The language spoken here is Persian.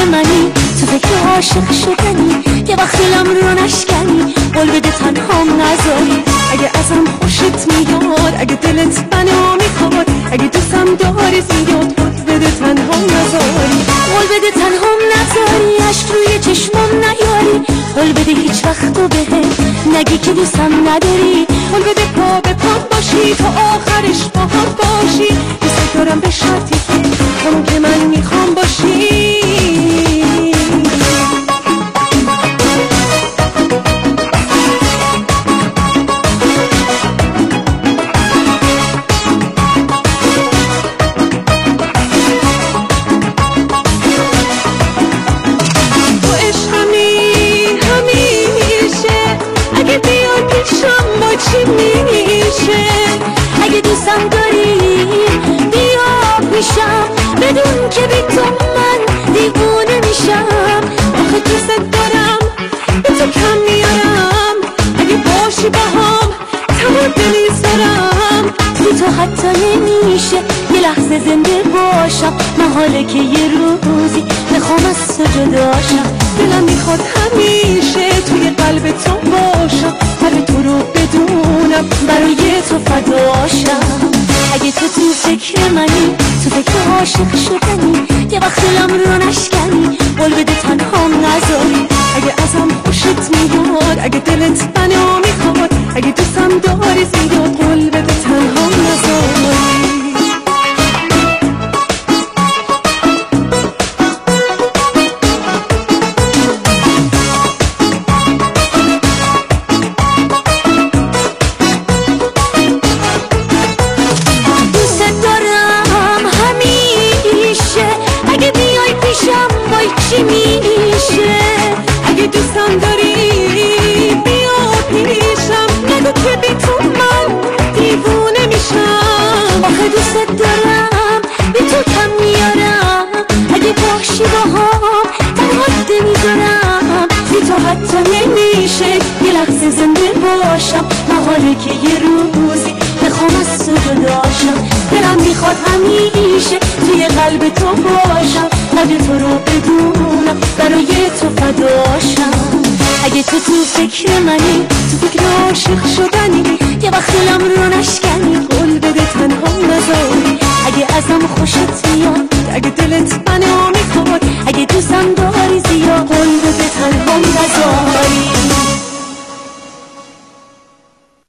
منی، تو فکر عاشق شدنی، یه وقت دلم رو نشکنی، قول بده تنهام نذاری. اگه ازم خوشت میاد، اگه دلت منو میخواد، اگه دوستم داری زیاد، قول بده تنهام نذاری. قول بده تنهام نذاری، عشق روی چشمم نیاری، قول بده هیچ وقتو بهم نگی که دوستم نداری. قول بده پا به پا باشی تا آخرش با هم باشی، دوست دارم به شرطی که همون که من میخوام باشی. چی میشه اگه دوستم داری بیا پیشم، بدون که بی تو من دیوونه میشم. آخه دوست دارم به تو کم میارم، اگه باشی با هم تمام دلی سرم. بی تو حتی نمیشه یه لحظه زنده باشم، محاله که یه روزی بخوام از تو جداشم. دلم میخواد همیشه توی قلب تو باشم، قلب تو رو بدونم، برای تو فداشم. اگه تو فکر منی، تو فکر عاشق شدنی، یه وقت دلم رو نشکنی، قول بده تنهام نذاری. اگه ازم خوشت میاد، اگه دلت منو میخواد، اگه دوستم داری زیاد، قول بده تنهام نذاری. چی میشه اگه دوستم داری بیا پیشم، نگو که بی تو من دیوونه میشم. آخه دوست دارم بی تو کم میارم، اگه باشی با هم تنها نمیذارم. بی تو حتی نمیشه یه لحظه زنده باشم، محاله که یه روزی بخوام از تو جداشم. دلم میخواد همیشه توی قلب تو باشم، قلب تو رو بدونم، برای تو فداشم. اگه تو فکر منی، تو فکر عاشق شدنی، یه وقت دلم رو نشکنی، قول بده تنها نذاری. اگه ازم خوشت میاد، اگه دلت منو